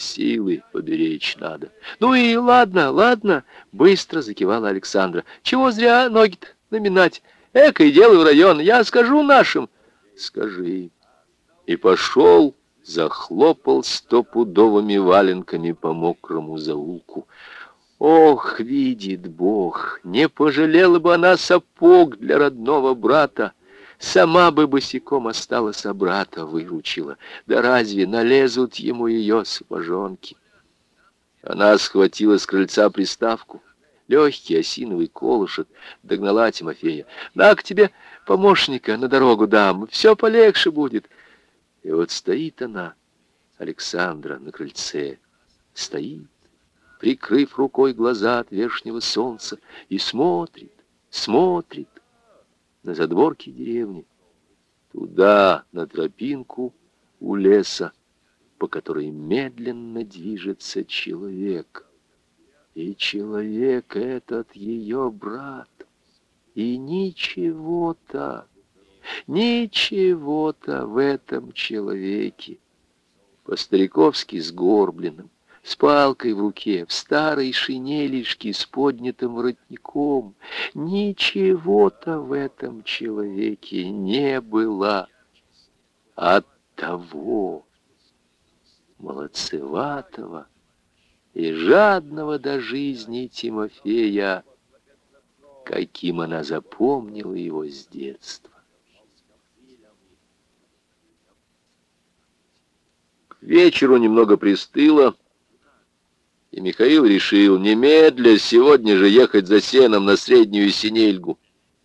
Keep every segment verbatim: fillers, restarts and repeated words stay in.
Силы поберечь надо. Ну и ладно, ладно, быстро закивала Александра. Чего зря ноги-то наминать? Эко и дело в район, я скажу нашим. Скажи. И пошел, захлопал стопудовыми валенками по мокрому заулку. Ох, видит Бог, не пожалела бы она сапог для родного брата. Сама бы босиком осталась, а брата выручила. Да разве налезут ему ее сапожонки? Она схватила с крыльца приставку, легкий осиновый колышек, догнала Тимофея. «На к тебе помощника на дорогу дам, все полегче будет». И вот стоит она, Александра, на крыльце, стоит, прикрыв рукой глаза от вешнего солнца, и смотрит, смотрит на задворки деревни, туда, на тропинку у леса, по которой медленно движется человек. И человек этот ее брат. И ничего-то, ничего-то в этом человеке, по-стариковски сгорбленным, с палкой в руке, в старой шинелишке с поднятым воротником, ничего-то в этом человеке не было от того молодцеватого и жадного до жизни Тимофея, каким она запомнила его с детства. К вечеру немного пристыло, и Михаил решил немедля сегодня же ехать за сеном на Среднюю Синельгу.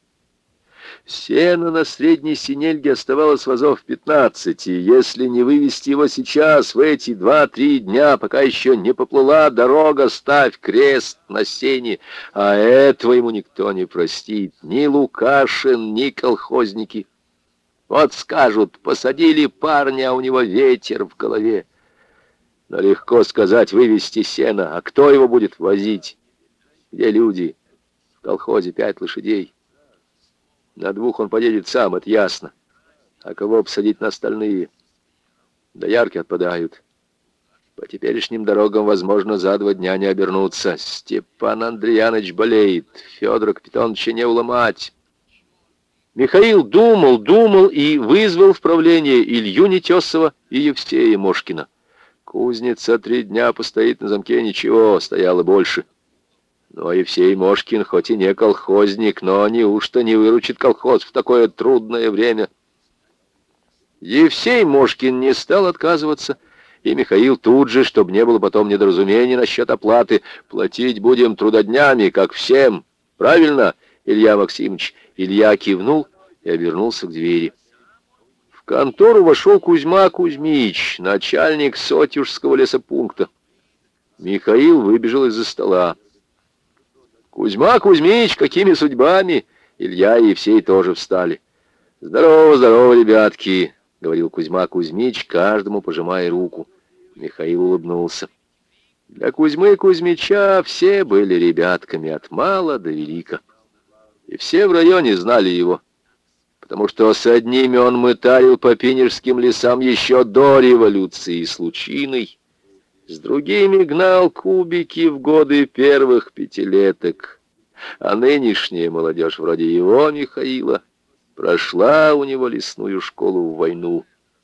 Сено на Средней Синельге оставалось вазов пятнадцать, и если не вывести его сейчас, в эти два-три дня, пока еще не поплыла дорога, ставь крест на сене, а этого ему никто не простит, ни Лукашин, ни колхозники. Вот скажут, посадили парня, а у него ветер в голове. Но легко сказать вывести сено, а кто его будет возить? Где люди? В колхозе пять лошадей. На двух он поедет сам, это ясно. А кого посадить на остальные? Доярки отпадают. По теперешним дорогам, возможно, за два дня не обернуться. Степан Андреяныч болеет, Федора Капитоновича не уломать. Михаил думал, думал и вызвал в правление Илью Нетесова и Евсея Мошкина. Кузница три дня постоит на замке, ничего, стояло больше. Ну, а Евсей Мошкин, хоть и не колхозник, но неужто не выручит колхоз в такое трудное время? Евсей Мошкин не стал отказываться, и Михаил тут же, чтобы не было потом недоразумений насчет оплаты, платить будем трудоднями, как всем. Правильно, Илья Максимович? Илья кивнул и обернулся к двери. В контору вошел Кузьма Кузьмич, начальник Сотюжского лесопункта. Михаил выбежал из-за стола. «Кузьма Кузьмич, какими судьбами?» Илья и Евсей тоже встали. «Здорово, здорово, ребятки», — говорил Кузьма Кузьмич, каждому пожимая руку. Михаил улыбнулся. Для Кузьмы Кузьмича все были ребятками от мала до велика. И все в районе знали его, потому что с одними он мытарил по пинежским лесам еще до революции с лучиной, с другими гнал кубики в годы первых пятилеток, а нынешняя молодежь вроде его, Михаила, прошла у него лесную школу в войну.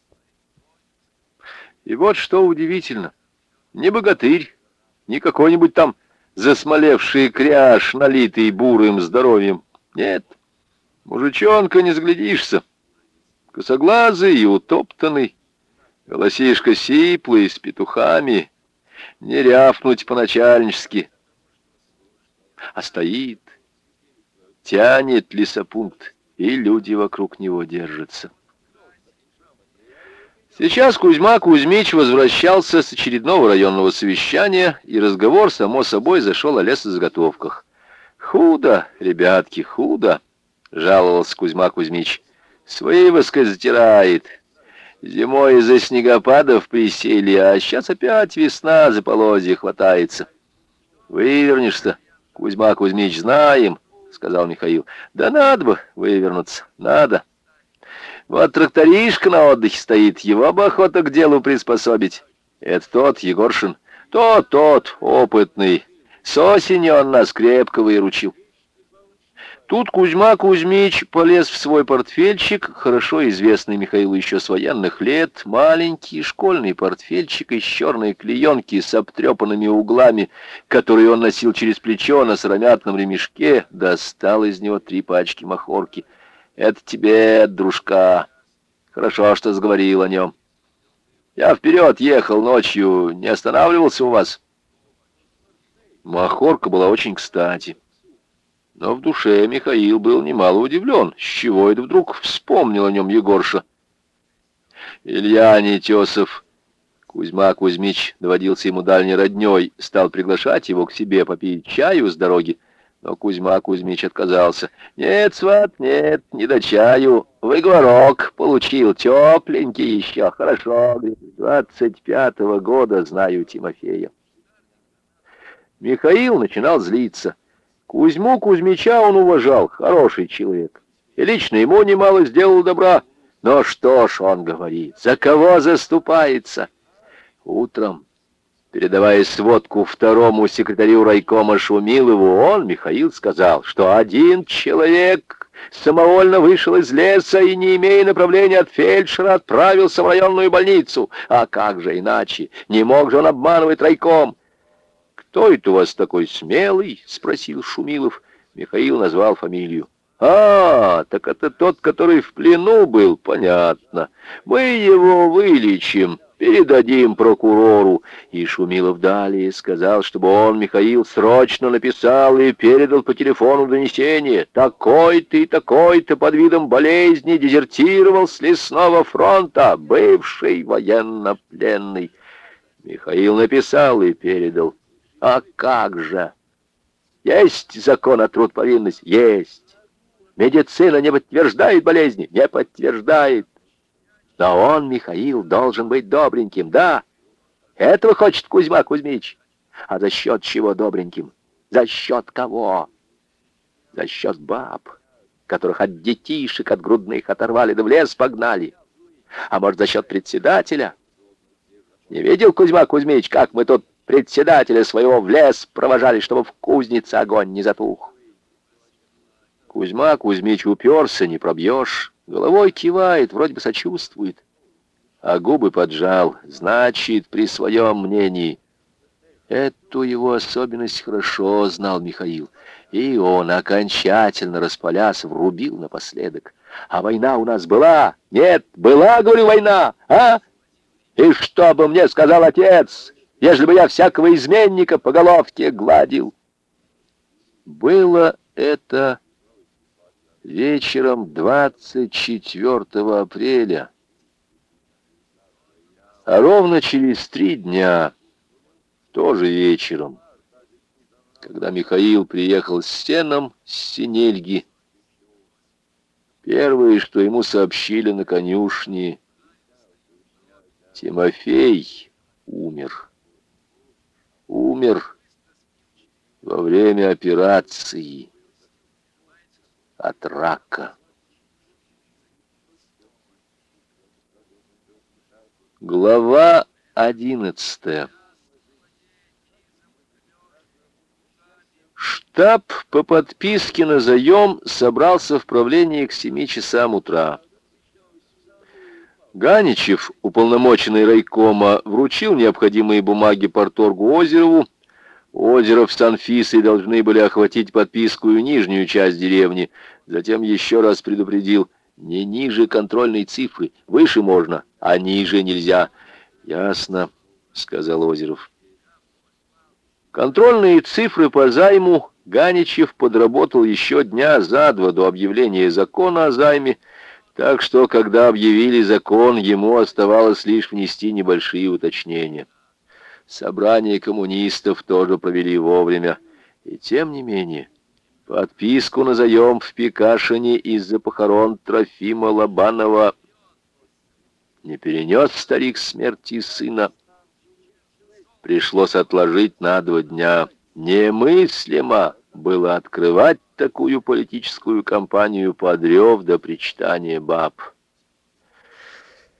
И вот что удивительно, не богатырь, не какой-нибудь там засмолевший кряж, налитый бурым здоровьем, нет, мужичонка не заглядишься, косоглазый и утоптанный, голосишка сиплый, с петухами, не рявкнуть по-начальнически, а стоит, тянет лесопункт, и люди вокруг него держатся. Сейчас Кузьма Кузьмич возвращался с очередного районного совещания, и разговор, само собой, зашел о лесозаготовках. «Худо, ребятки, худо», — жаловался Кузьма Кузьмич. «Свывоска затирает. Зимой из-за снегопадов присели, а сейчас опять весна за полозья хватается». «Вывернешься, Кузьма Кузьмич, знаем», — сказал Михаил. «Да надо бы вывернуться, надо. Вот тракторишка на отдыхе стоит, его бы охота к делу приспособить. Это тот, Егоршин. Тот, тот, опытный. С осени он нас крепко выручил. Тут Кузьма Кузьмич полез в свой портфельчик, хорошо известный Михаилу еще с военных лет, маленький школьный портфельчик из черной клеенки с обтрепанными углами, который он носил через плечо на сыромятном ремешке, достал из него три пачки махорки. «Это тебе, дружка. Хорошо, что сговорил о нем. Я вперед ехал ночью, не останавливался у вас». Махорка была очень кстати. Но в душе Михаил был немало удивлен, с чего это вдруг вспомнил о нем Егорша. Илья Нетесов, Кузьма Кузьмич доводился ему дальней родней, стал приглашать его к себе попить чаю с дороги, но Кузьма Кузьмич отказался. «Нет, сват, нет, не до чаю. Выговорок получил, тепленький еще, хорошо, говорит, двадцать пятого года знаю Тимофея». Михаил начинал злиться. Кузьму Кузьмича он уважал, хороший человек, и лично ему немало сделал добра. Но что ж он говорит, за кого заступается? Утром, передавая сводку второму секретарю райкома Шумилову, он, Михаил, сказал, что один человек самовольно вышел из леса и, не имея направления от фельдшера, отправился в районную больницу. А как же иначе? Не мог же он обманывать райком. «Кто это у вас такой смелый?» — спросил Шумилов. Михаил назвал фамилию. «А, так это тот, который в плену был, понятно. Мы его вылечим, передадим прокурору». И Шумилов далее сказал, чтобы он, Михаил, срочно написал и передал по телефону донесение. Такой-то и такой-то под видом болезни дезертировал с лесного фронта, бывший военнопленный. Михаил написал и передал. А как же? Есть закон о труд-повинность? Есть. Медицина не подтверждает болезни? Не подтверждает. Но он, Михаил, должен быть добреньким, да? Этого хочет Кузьма Кузьмич. А за счет чего добреньким? За счет кого? За счет баб, которых от детишек, от грудных оторвали, да в лес погнали. А может, за счет председателя? Не видел Кузьма Кузьмич, как мы тут председателя своего в лес провожали, чтобы в кузнице огонь не затух? Кузьма Кузьмич уперся, не пробьешь. Головой кивает, вроде бы сочувствует. А губы поджал, значит, при своем мнении. Эту его особенность хорошо знал Михаил. И он, окончательно распалясь, врубил напоследок. А война у нас была? Нет, была, говорю, война, а? И что бы мне сказал отец, ежели бы я всякого изменника по головке гладил? Было это вечером двадцать четвёртого апреля. А ровно через три дня, тоже вечером, когда Михаил приехал с сеном с Синельги, первое, что ему сообщили на конюшне: Тимофей умер. Умер во время операции от рака. Глава одиннадцатая. Штаб по подписке на заем собрался в правлении к семи часам утра. Ганичев, уполномоченный райкома, вручил необходимые бумаги парторгу Озерову. Озеров с Анфисой должны были охватить подписку и нижнюю часть деревни. Затем еще раз предупредил: не ниже контрольной цифры, выше можно, а ниже нельзя. «Ясно», — сказал Озеров. Контрольные цифры по займу Ганичев подработал еще дня за два до объявления закона о займе, так что, когда объявили закон, ему оставалось лишь внести небольшие уточнения. Собрание коммунистов тоже провели вовремя. И тем не менее, подписку на заем в Пекашине из-за похорон Трофима Лобанова не перенес старик смерти сына. Пришлось отложить на два дня. Немыслимо было открывать такую политическую кампанию подрев до причитания баб.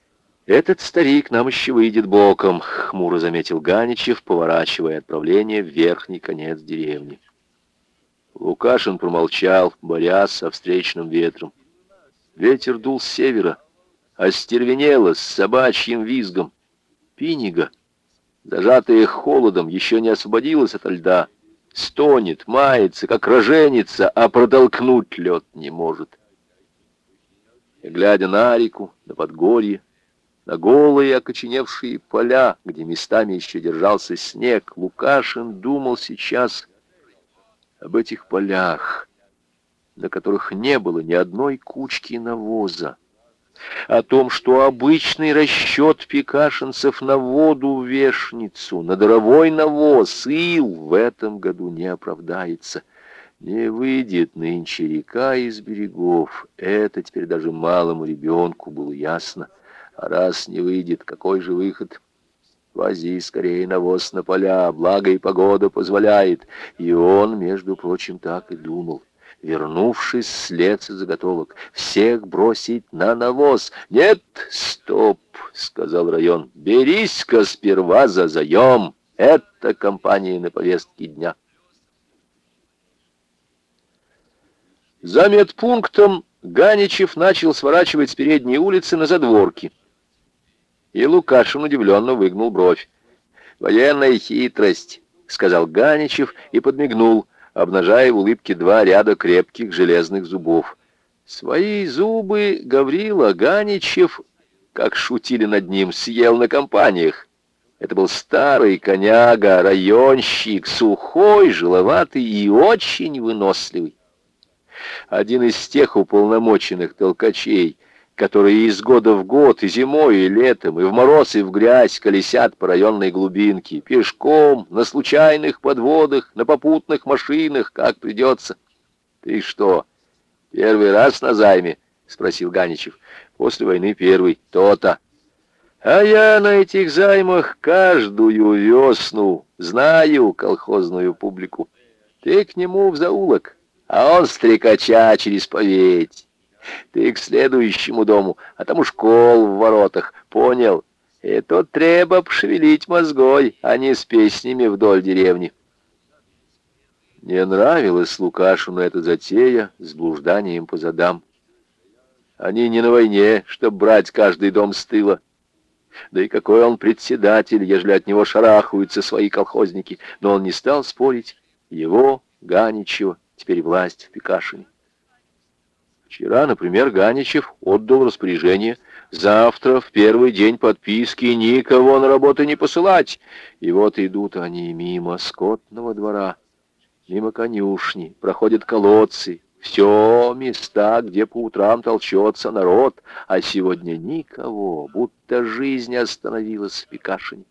«Этот старик нам еще выйдет боком», — хмуро заметил Ганичев, поворачивая отправление в верхний конец деревни. Лукашин промолчал, борясь со встречным ветром. Ветер дул с севера, остервенело, с собачьим визгом. Пинига, зажатая холодом, еще не освободилась ото льда. Стонет, мается, как роженица, а протолкнуть лед не может. И, глядя на реку, на подгорье, на голые окоченевшие поля, где местами еще держался снег, Лукашин думал сейчас об этих полях, на которых не было ни одной кучки навоза, о том, что обычный расчет пекашинцев на воду в вешницу, на даровой навоз, ил в этом году не оправдается. Не выйдет нынче река из берегов, это теперь даже малому ребенку было ясно. А раз не выйдет, какой же выход? Вози скорее навоз на поля, благо и погода позволяет. И он, между прочим, так и думал. Вернувшись вслед со заготовок, всех бросить на навоз. «Нет, стоп!» — сказал район. «Берись-ка сперва за заем. Это компания на повестке дня». За медпунктом Ганичев начал сворачивать с передней улицы на задворки. И Лукашин удивленно выгнул бровь. «Военная хитрость», — сказал Ганичев и подмигнул, обнажая в улыбке два ряда крепких железных зубов. Свои зубы Гаврила Ганичев, как шутили над ним, съел на компаниях. Это был старый коняга, районщик, сухой, жиловатый и очень выносливый. Один из тех уполномоченных толкачей, которые из года в год, и зимой, и летом, и в мороз, и в грязь колесят по районной глубинке, пешком, на случайных подводах, на попутных машинах, как придется. «Ты что, первый раз на займе?» — спросил Ганичев. «После войны первый. То-то. А я на этих займах каждую весну знаю колхозную публику. Ты к нему в заулок, а он стрекача через поведь. Ты к следующему дому, а там уж кол в воротах, понял? И тут треба пошевелить мозгой, а не с песнями вдоль деревни». Не нравилась Лукашину эта затея с блужданием по задам. Они не на войне, чтоб брать каждый дом с тыла. Да и какой он председатель, ежели от него шарахаются свои колхозники. Но он не стал спорить. Его, Ганичева, теперь власть в Пекашине. Вчера, например, Ганичев отдал распоряжение завтра, в первый день подписки, никого на работу не посылать. И вот идут они мимо скотного двора, мимо конюшни, проходят колодцы. Все места, где по утрам толчется народ, а сегодня никого, будто жизнь остановилась в Пекашине.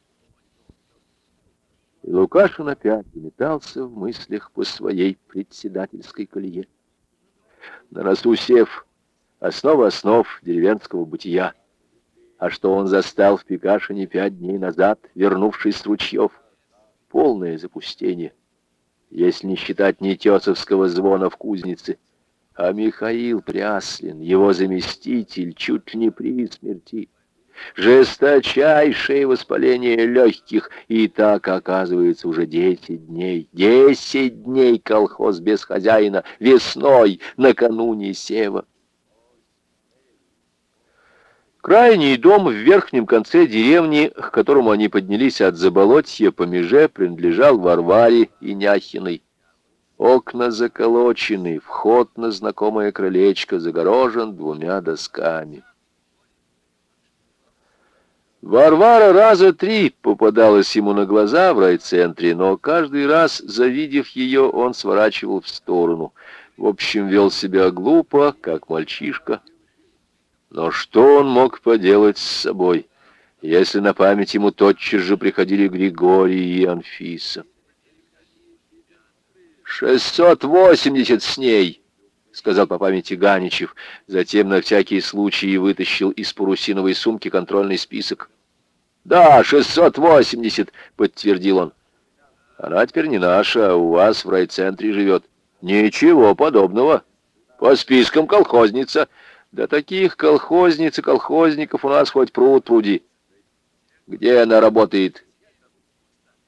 И Лукашин опять метался в мыслях по своей председательской колее. На носу сев, основа основ деревенского бытия. А что он застал в Пекашине пять дней назад, вернувшись с ручьев? Полное запустение, если не считать нетесовского звона в кузнице. А Михаил Пряслин, его заместитель, чуть ли не при смерти. Жесточайшее воспаление легких, и так, оказывается, уже десять дней. Десять дней колхоз без хозяина, весной, накануне сева. Крайний дом в верхнем конце деревни, к которому они поднялись от Заболотья по меже, принадлежал Варваре Иняхиной. Окна заколочены, вход на знакомое крылечко загорожен двумя досками. Варвара раза три попадалась ему на глаза в райцентре, но каждый раз, завидев ее, он сворачивал в сторону. В общем, вел себя глупо, как мальчишка. Но что он мог поделать с собой, если на память ему тотчас же приходили Григорий и Анфиса? «Шестьсот восемьдесят с ней», — сказал по памяти Ганичев. Затем на всякий случай вытащил из парусиновой сумки контрольный список. «Да, шестьсот восемьдесят», — подтвердил он. «Она теперь не наша, а у вас в райцентре живет». «Ничего подобного. По спискам колхозница». Да таких колхозниц и колхозников у нас хоть пруд пруди. Где она работает?